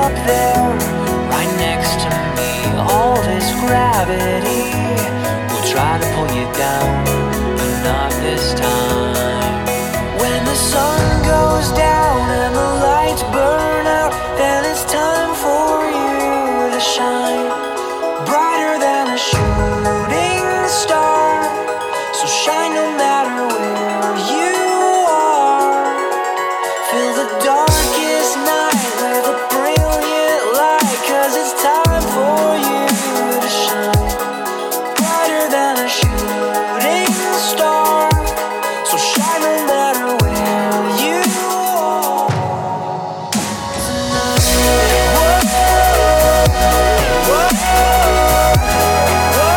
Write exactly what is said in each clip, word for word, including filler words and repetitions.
up there, right next to me. All this gravity will try to pull you down, but not this time. When the sun goes down and the lights burn out, then it's time for you to shine, brighter than a shooting star. So shine no matter where you are. Fill the darkest night with a brilliant light, 'cause it's time for you to shine, brighter than a shooting star. So shine no matter where you are. Tonight, whoa, whoa, whoa,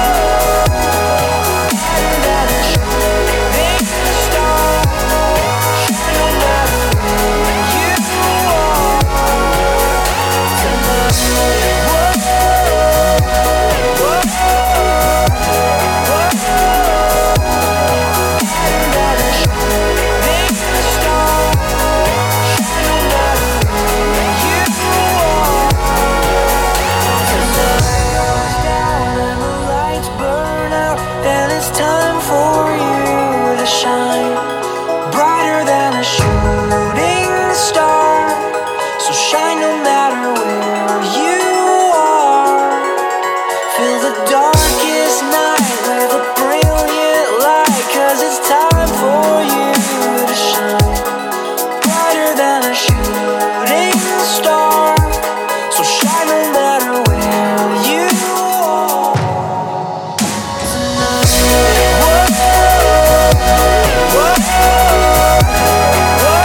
brighter than a shooting star. Shine no matter where you are. Tonight, whoa, whoa, whoa, brighter than a shooting star. Shine no matter where you are. Tonight goes down and the lights burn out, then it's time for you to shine, brighter than a shooting star. So shine no matter where you are. Fill the darkest night with a brilliant light, 'cause it's time for you to shine, brighter than a shooting star. So shine no matter where you are. Tonight, whoa, whoa, whoa,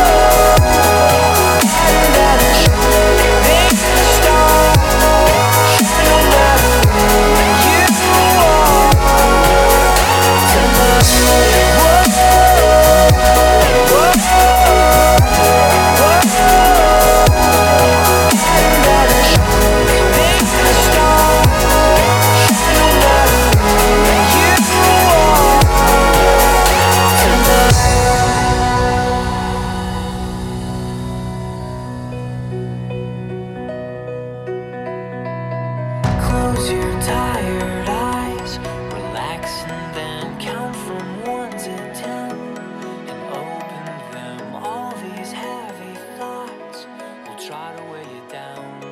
brighter than a shooting star. Shine no matter where you are. Tonight, whoa, whoa, whoa, brighter than a shooting star. Shine no matter where you are. Tonight. Close your tired eyes, relax and then count from one to ten, and open them. All these heavy thoughts will try to weigh you down.